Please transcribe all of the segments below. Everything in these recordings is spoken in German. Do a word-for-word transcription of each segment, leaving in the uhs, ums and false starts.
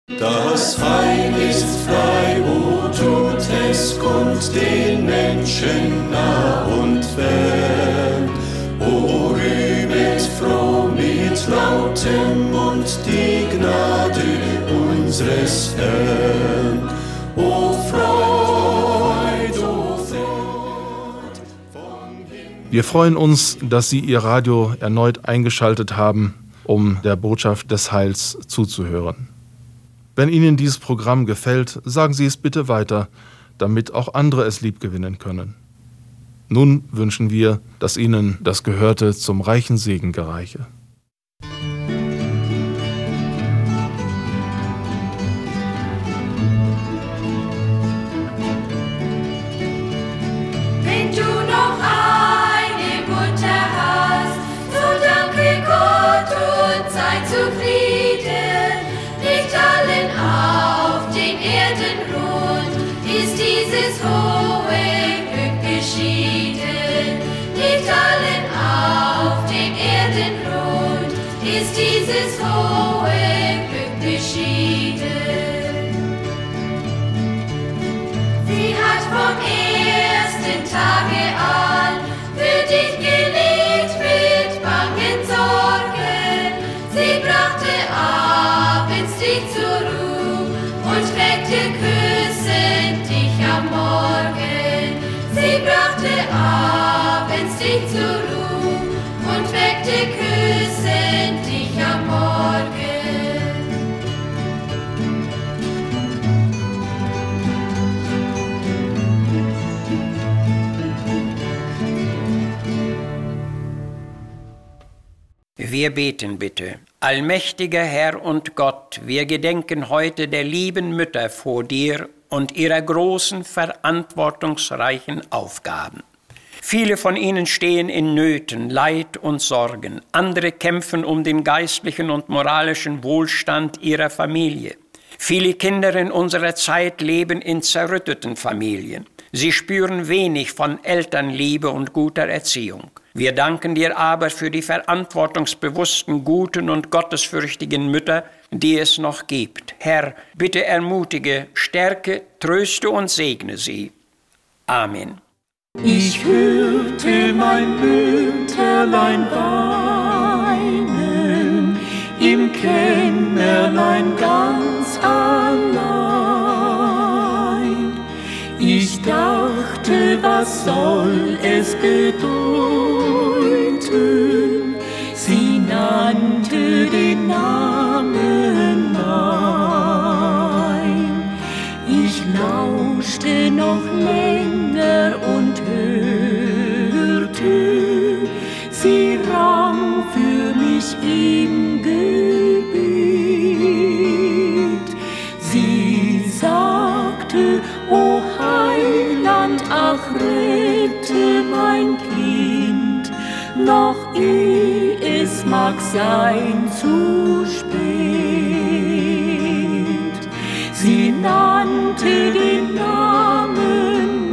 Das Heil ist frei, wo tut es kund den Menschen nah und fern. O rühmet froh mit lautem Mund die Gnade unseres Herrn. O Freud, o Freud vom Himmel. Wir freuen uns, dass Sie Ihr Radio erneut eingeschaltet haben, um der Botschaft des Heils zuzuhören. Wenn Ihnen dieses Programm gefällt, sagen Sie es bitte weiter, damit auch andere es liebgewinnen können. Nun wünschen wir, dass Ihnen das Gehörte zum reichen Segen gereiche. Wenn du noch eine Mutter hast, so danke Gott und sei zufrieden. Nicht allen auf den Erden rund ist dieses hohe Glück beschieden. Nicht allen auf den Erden rund ist dieses hohe Glück beschieden. Sie hat vom ersten Tage an für dich gelebt mit bangen Sorgen. Sie brachte abends dich zur Ruhe und weckte küssend dich am Morgen. Sie brachte abends dich zur Ruhe und weckte küssend dich am Morgen. Wir beten bitte. Allmächtiger Herr und Gott, wir gedenken heute der lieben Mütter vor dir und ihrer großen, verantwortungsreichen Aufgaben. Viele von ihnen stehen in Nöten, Leid und Sorgen. Andere kämpfen um den geistlichen und moralischen Wohlstand ihrer Familie. Viele Kinder in unserer Zeit leben in zerrütteten Familien. Sie spüren wenig von Elternliebe und guter Erziehung. Wir danken dir aber für die verantwortungsbewussten, guten und gottesfürchtigen Mütter, die es noch gibt. Herr, bitte ermutige, stärke, tröste und segne sie. Amen. Ich hörte mein Mütterlein weinen, im Kämmerlein ganz allein. Ich dachte, was soll es bedeuten? Sie nannte den Namen mein. Ich lauschte noch länger und hörte, sie rang für mich im Gebet. Sie sagte, O Heiland, ach rette mein Kind, noch eh es mag sein zu spät. Sie nannte den Namen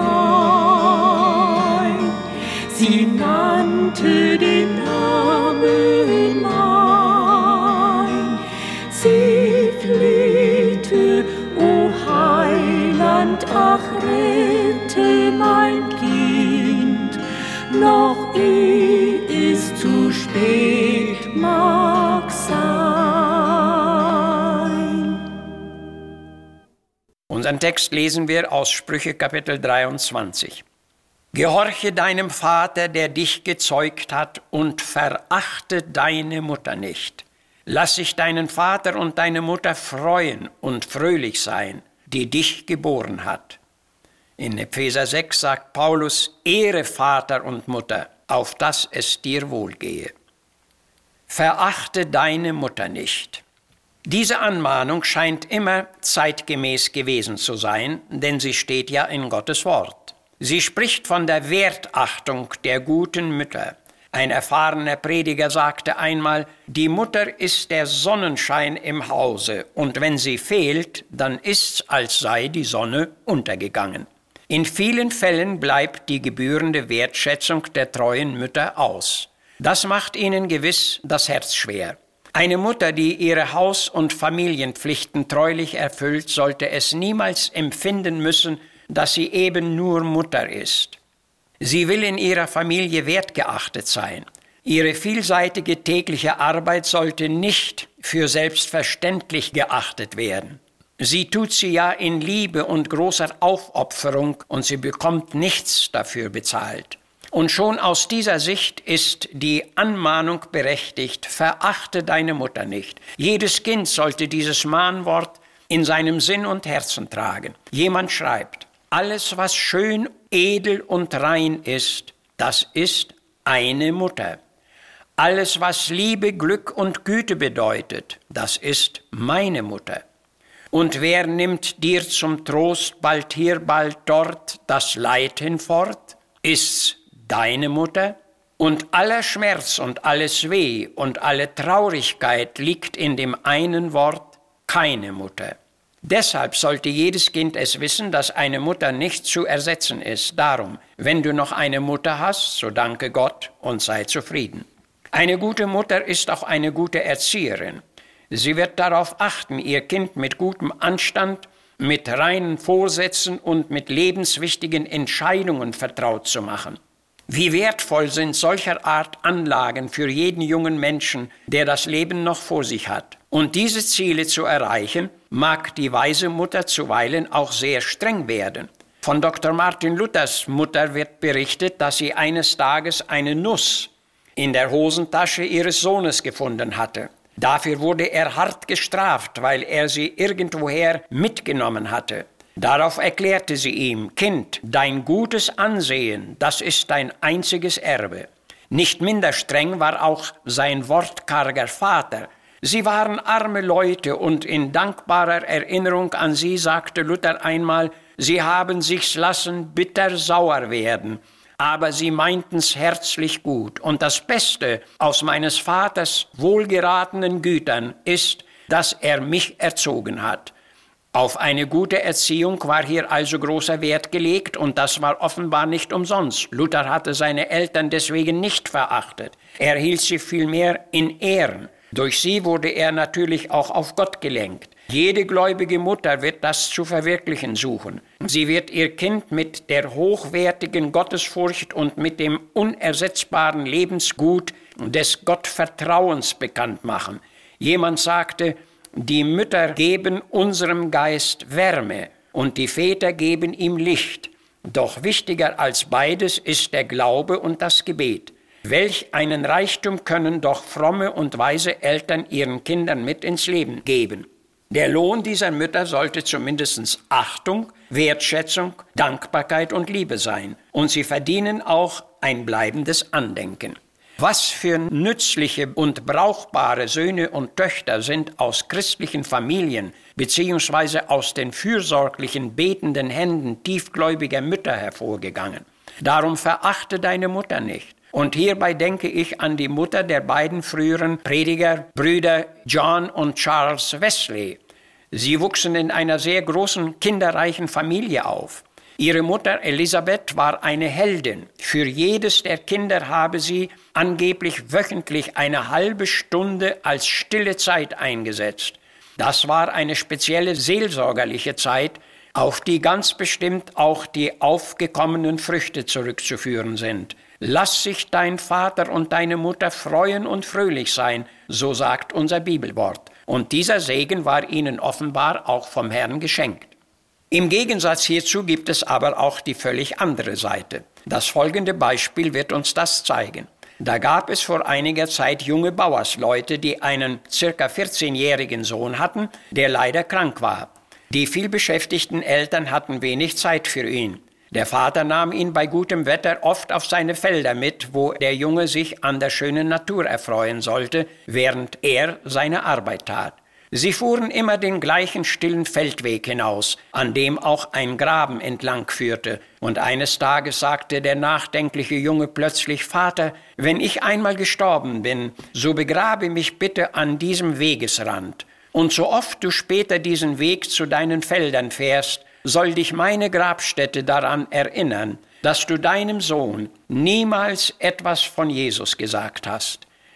mein, sie nannte den Namen mein. Sie flehte, O Heiland, ach rette mein Kind, noch eh es zu spät mag sein. Unseren Text lesen wir aus Sprüche Kapitel dreiundzwanzig. Gehorche deinem Vater, der dich gezeugt hat, und verachte deine Mutter nicht. Lass sich deinen Vater und deine Mutter freuen und fröhlich sein, die dich geboren hat. In Epheser sechs sagt Paulus, ehre Vater und Mutter, auf dass es dir wohlgehe. Verachte deine Mutter nicht. Diese Anmahnung scheint immer zeitgemäß gewesen zu sein, denn sie steht ja in Gottes Wort. Sie spricht von der Wertachtung der guten Mütter. Ein erfahrener Prediger sagte einmal, die Mutter ist der Sonnenschein im Hause, und wenn sie fehlt, dann ist's, als sei die Sonne untergegangen. In vielen Fällen bleibt die gebührende Wertschätzung der treuen Mütter aus. Das macht ihnen gewiss das Herz schwer. Eine Mutter, die ihre Haus- und Familienpflichten treulich erfüllt, sollte es niemals empfinden müssen, dass sie eben nur Mutter ist. Sie will in ihrer Familie wertgeachtet sein. Ihre vielseitige tägliche Arbeit sollte nicht für selbstverständlich geachtet werden. Sie tut sie ja in Liebe und großer Aufopferung und sie bekommt nichts dafür bezahlt. Und schon aus dieser Sicht ist die Anmahnung berechtigt, verachte deine Mutter nicht. Jedes Kind sollte dieses Mahnwort in seinem Sinn und Herzen tragen. Jemand schreibt, alles, was schön, edel und rein ist, das ist eine Mutter. Alles, was Liebe, Glück und Güte bedeutet, das ist meine Mutter. Und wer nimmt dir zum Trost bald hier, bald dort das Leid hinfort, ist's deine Mutter? Und aller Schmerz und alles Weh und alle Traurigkeit liegt in dem einen Wort, keine Mutter. Deshalb sollte jedes Kind es wissen, dass eine Mutter nicht zu ersetzen ist. Darum, wenn du noch eine Mutter hast, so danke Gott und sei zufrieden. Eine gute Mutter ist auch eine gute Erzieherin. Sie wird darauf achten, ihr Kind mit gutem Anstand, mit reinen Vorsätzen und mit lebenswichtigen Entscheidungen vertraut zu machen. Wie wertvoll sind solcher Art Anlagen für jeden jungen Menschen, der das Leben noch vor sich hat. Und diese Ziele zu erreichen, mag die weise Mutter zuweilen auch sehr streng werden. Von Doktor Martin Luthers Mutter wird berichtet, dass sie eines Tages eine Nuss in der Hosentasche ihres Sohnes gefunden hatte. Dafür wurde er hart gestraft, weil er sie irgendwoher mitgenommen hatte. Darauf erklärte sie ihm, Kind, dein gutes Ansehen, das ist dein einziges Erbe. Nicht minder streng war auch sein wortkarger Vater. Sie waren arme Leute und in dankbarer Erinnerung an sie sagte Luther einmal, sie haben sich's lassen bitter sauer werden, aber sie meinten's herzlich gut. Und das Beste aus meines Vaters wohlgeratenen Gütern ist, dass er mich erzogen hat. Auf eine gute Erziehung war hier also großer Wert gelegt und das war offenbar nicht umsonst. Luther hatte seine Eltern deswegen nicht verachtet. Er hielt sie vielmehr in Ehren. Durch sie wurde er natürlich auch auf Gott gelenkt. Jede gläubige Mutter wird das zu verwirklichen suchen. Sie wird ihr Kind mit der hochwertigen Gottesfurcht und mit dem unersetzbaren Lebensgut des Gottvertrauens bekannt machen. Jemand sagte, die Mütter geben unserem Geist Wärme und die Väter geben ihm Licht. Doch wichtiger als beides ist der Glaube und das Gebet. Welch einen Reichtum können doch fromme und weise Eltern ihren Kindern mit ins Leben geben. Der Lohn dieser Mütter sollte zumindest Achtung, Wertschätzung, Dankbarkeit und Liebe sein. Und sie verdienen auch ein bleibendes Andenken. Was für nützliche und brauchbare Söhne und Töchter sind aus christlichen Familien beziehungsweise aus den fürsorglichen, betenden Händen tiefgläubiger Mütter hervorgegangen. Darum verachte deine Mutter nicht. Und hierbei denke ich an die Mutter der beiden früheren Prediger, Brüder John und Charles Wesley. Sie wuchsen in einer sehr großen, kinderreichen Familie auf. Ihre Mutter Elisabeth war eine Heldin. Für jedes der Kinder habe sie angeblich wöchentlich eine halbe Stunde als stille Zeit eingesetzt. Das war eine spezielle seelsorgerliche Zeit, auf die ganz bestimmt auch die aufgekommenen Früchte zurückzuführen sind. Lass sich dein Vater und deine Mutter freuen und fröhlich sein, so sagt unser Bibelwort. Und dieser Segen war ihnen offenbar auch vom Herrn geschenkt. Im Gegensatz hierzu gibt es aber auch die völlig andere Seite. Das folgende Beispiel wird uns das zeigen. Da gab es vor einiger Zeit junge Bauersleute, die einen circa vierzehnjährigen Sohn hatten, der leider krank war. Die vielbeschäftigten Eltern hatten wenig Zeit für ihn. Der Vater nahm ihn bei gutem Wetter oft auf seine Felder mit, wo der Junge sich an der schönen Natur erfreuen sollte, während er seine Arbeit tat. Sie fuhren immer den gleichen stillen Feldweg hinaus, an dem auch ein Graben entlang führte. Und eines Tages sagte der nachdenkliche Junge plötzlich, Vater, wenn ich einmal gestorben bin, so begrabe mich bitte an diesem Wegesrand. Und so oft du später diesen Weg zu deinen Feldern fährst, soll dich meine Grabstätte daran erinnern, dass du deinem Sohn niemals etwas von Jesus gesagt hast.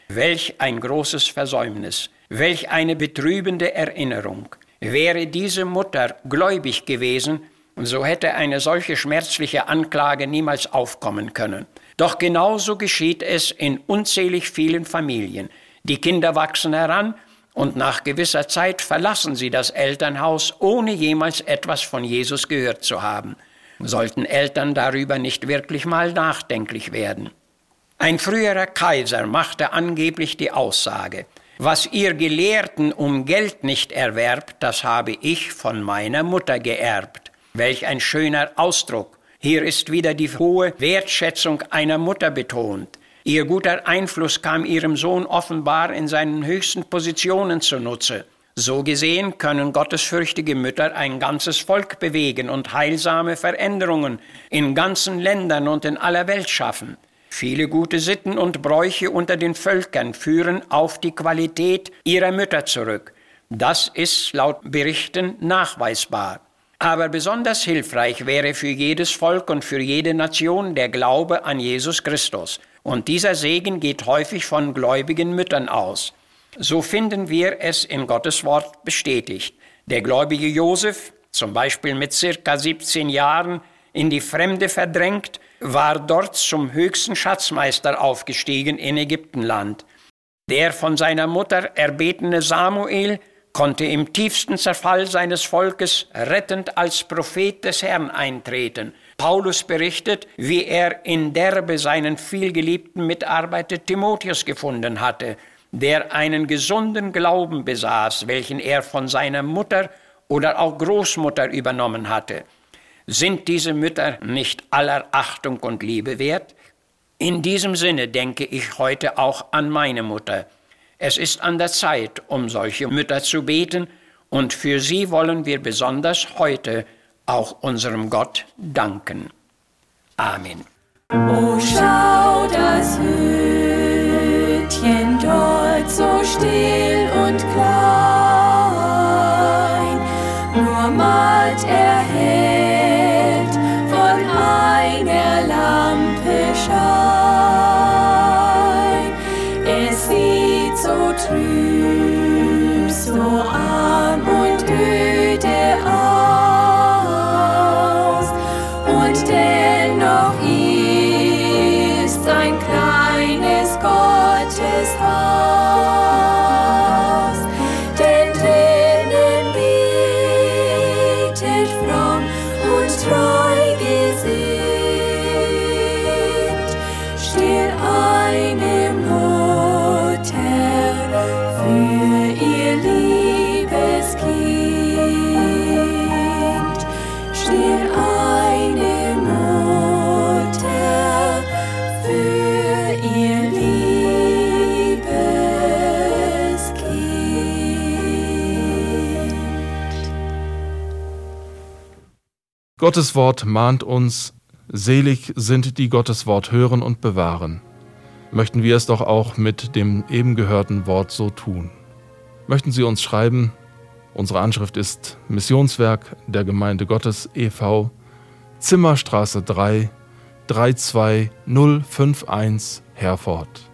Welch ein großes Versäumnis, welch eine betrübende Erinnerung. Wäre diese Mutter gläubig gewesen, so hätte eine solche schmerzliche Anklage niemals aufkommen können. Doch genauso geschieht es in unzählig vielen Familien. Die Kinder wachsen heran und nach gewisser Zeit verlassen sie das Elternhaus, ohne jemals etwas von Jesus gehört zu haben. Sollten Eltern darüber nicht wirklich mal nachdenklich werden? Ein früherer Kaiser machte angeblich die Aussage: Was ihr Gelehrten um Geld nicht erwerbt, das habe ich von meiner Mutter geerbt. Welch ein schöner Ausdruck. Hier ist wieder die hohe Wertschätzung einer Mutter betont. Ihr guter Einfluss kam ihrem Sohn offenbar in seinen höchsten Positionen zunutze. So gesehen können gottesfürchtige Mütter ein ganzes Volk bewegen und heilsame Veränderungen in ganzen Ländern und in aller Welt schaffen. Viele gute Sitten und Bräuche unter den Völkern führen auf die Qualität ihrer Mütter zurück. Das ist laut Berichten nachweisbar. Aber besonders hilfreich wäre für jedes Volk und für jede Nation der Glaube an Jesus Christus. Und dieser Segen geht häufig von gläubigen Müttern aus. So finden wir es in Gottes Wort bestätigt. Der gläubige Josef, zum Beispiel mit circa siebzehn Jahren, in die Fremde verdrängt, war dort zum höchsten Schatzmeister aufgestiegen in Ägyptenland. Der von seiner Mutter erbetene Samuel konnte im tiefsten Zerfall seines Volkes rettend als Prophet des Herrn eintreten. Paulus berichtet, wie er in Derbe seinen vielgeliebten Mitarbeiter Timotheus gefunden hatte, der einen gesunden Glauben besaß, welchen er von seiner Mutter oder auch Großmutter übernommen hatte. Sind diese Mütter nicht aller Achtung und Liebe wert? In diesem Sinne denke ich heute auch an meine Mutter. Es ist an der Zeit, um solche Mütter zu beten, und für sie wollen wir besonders heute auch unserem Gott danken. Amen. O schau das Hütchen dort so still und klein, nur matt erhellt von einer Lampe Schein. Es sieht so trüb, so arm und öde aus, und dennoch ist ein kleines Gotteshaus, denn drinnen betet fromm und treu gesinnt, still eine Mutter für ihr liebes Kind, still eine Mutter für ihr liebes Kind. Gottes Wort mahnt uns, selig sind die Gottes Wort hören und bewahren. Möchten wir es doch auch mit dem eben gehörten Wort so tun. Möchten Sie uns schreiben? Unsere Anschrift ist Missionswerk der Gemeinde Gottes e V, Zimmerstraße drei, drei zwei null fünf eins, Herford.